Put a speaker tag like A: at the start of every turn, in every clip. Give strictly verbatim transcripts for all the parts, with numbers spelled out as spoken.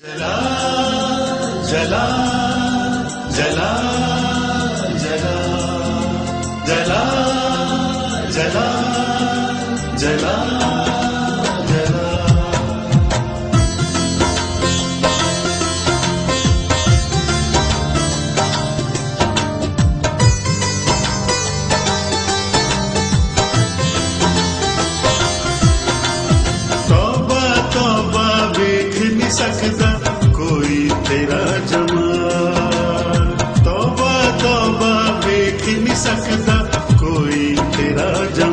A: जला जला जला जला जला जला जला जला तौबा तौबा देख नहीं सकता कोई तेरा जमाल। तौबा तौबा देख नहीं सकता कोई तेरा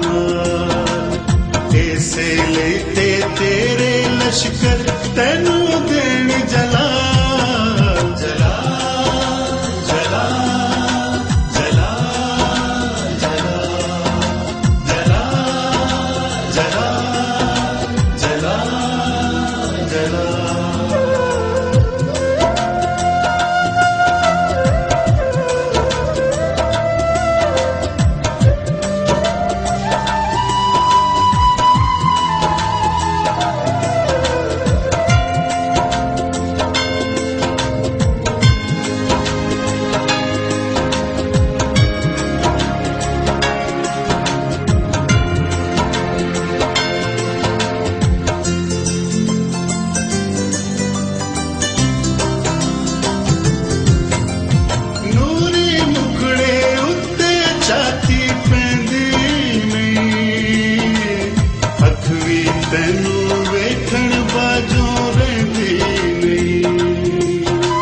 A: जमाल। ऐसे लेते तेरे लश्कर तेनू देन जलाल। जला जला जला जला जला जला जला जला तेनू वेखण बाजों रहिंदी नहीं।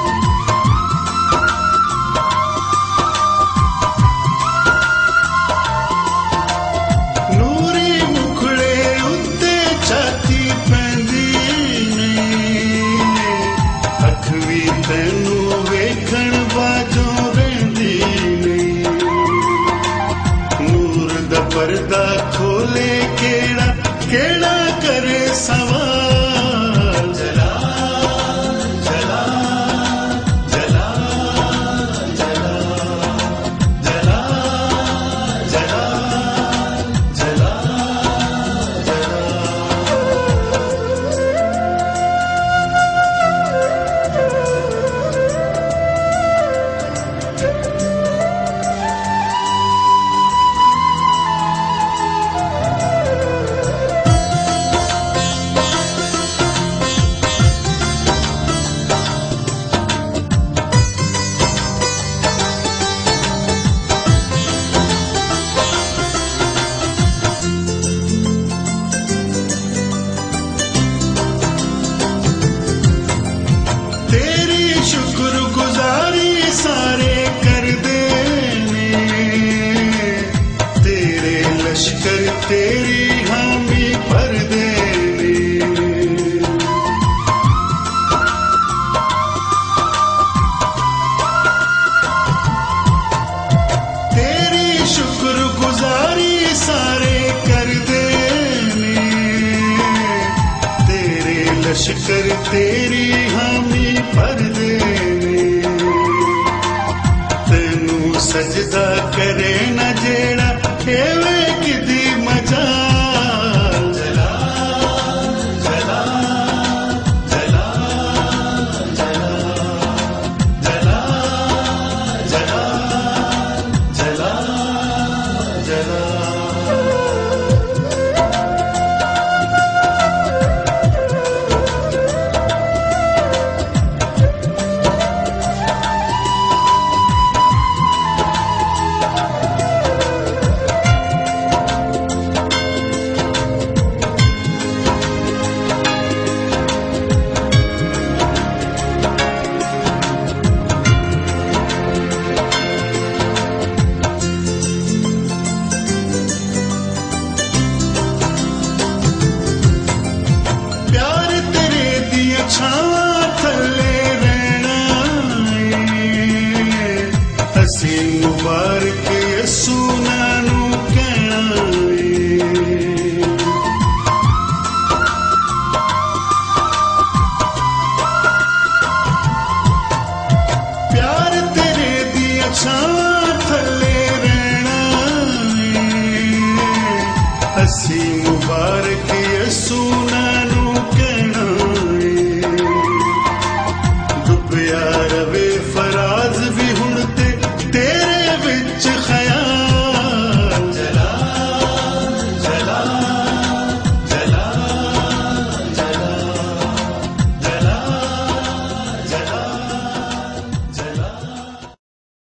A: नूरी मुखड़े उत्ते छाती पैंदी नहीं। अख भी तेनू वेखण बाजों रहिंदी नहीं। नूर दा पर्दा खोले केड़ा केड़ा करे सवाल। जला जला जला जला जला जला जला जला शुक्रगुजारी सारे कर देने तेरे लश्कर तेरी हामी भर देने। तेरी शुक्रगुजारी सारे कर देने तेरे लश्कर तेरी हामी भर देने। तेनू सजदा करे न जेड़ा